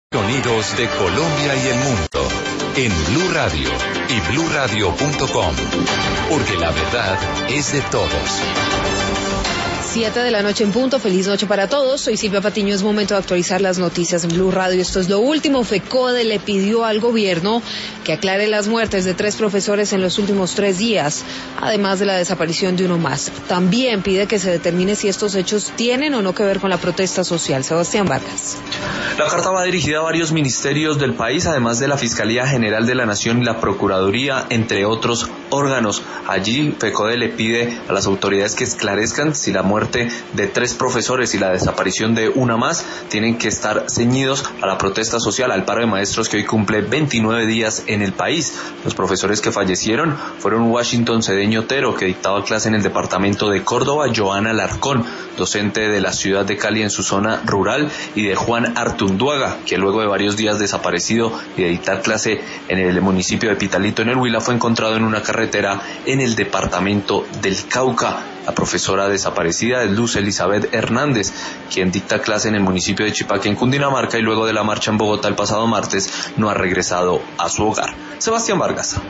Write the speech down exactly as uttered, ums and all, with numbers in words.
Sonidos de Colombia y el mundo en Blue Radio y blue radio punto com, porque la verdad es de todos. Siete de la noche en punto, feliz noche para todos. Soy Silvia Patiño, es momento de actualizar las noticias en Blue Radio. Esto es lo último. FECODE le pidió al gobierno que aclare las muertes de tres profesores en los últimos tres días, además de la desaparición de uno más. También pide que se determine si estos hechos tienen o no que ver con la protesta social. Sebastián Vargas. La carta va dirigida a varios ministerios del país, además de la Fiscalía General de la Nación y la Procuraduría, entre otros órganos. Allí, FECODE le pide a las autoridades que esclarezcan si la muerte de tres profesores y la desaparición de una más tienen que estar ceñidos a la protesta social, al paro de maestros que hoy cumple veintinueve días en el país. Los profesores que fallecieron fueron Washington Cedeño Otero, que dictaba clase en el departamento de Córdoba, Joana Alarcón, docente de la ciudad de Cali en su zona rural, y de Juan Artunduaga, que luego de varios días desaparecido y de dictar clase en el municipio de Pitalito en el Huila, fue encontrado en una carretera en el departamento del Cauca. La profesora desaparecida es Luz Elizabeth Hernández, quien dicta clase en el municipio de Chipaque, en Cundinamarca, y luego de la marcha en Bogotá el pasado martes no ha regresado a su hogar. Sebastián Vargas.